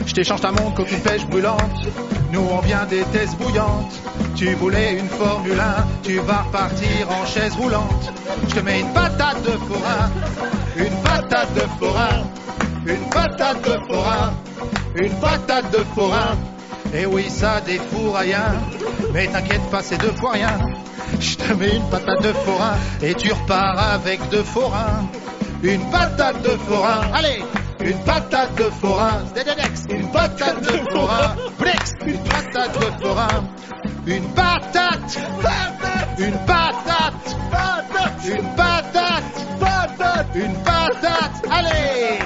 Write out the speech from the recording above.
Je t'échange ta montre contre une pêche brûlante. Nous on vient des thèses bouillantes. Tu voulais une Formule 1, tu vas repartir en chaise roulante. Je te mets une patate de forain, une patate de forain, une patate de forain, une patate de forain. Et oui, ça défouraille rien, mais t'inquiète pas, c'est 2 fois rien. Je te mets une patate de forain et tu repars avec 2 forains. Une patate de forain, allez, une patate de forain, une patate de forain, une patate de forain, une patate.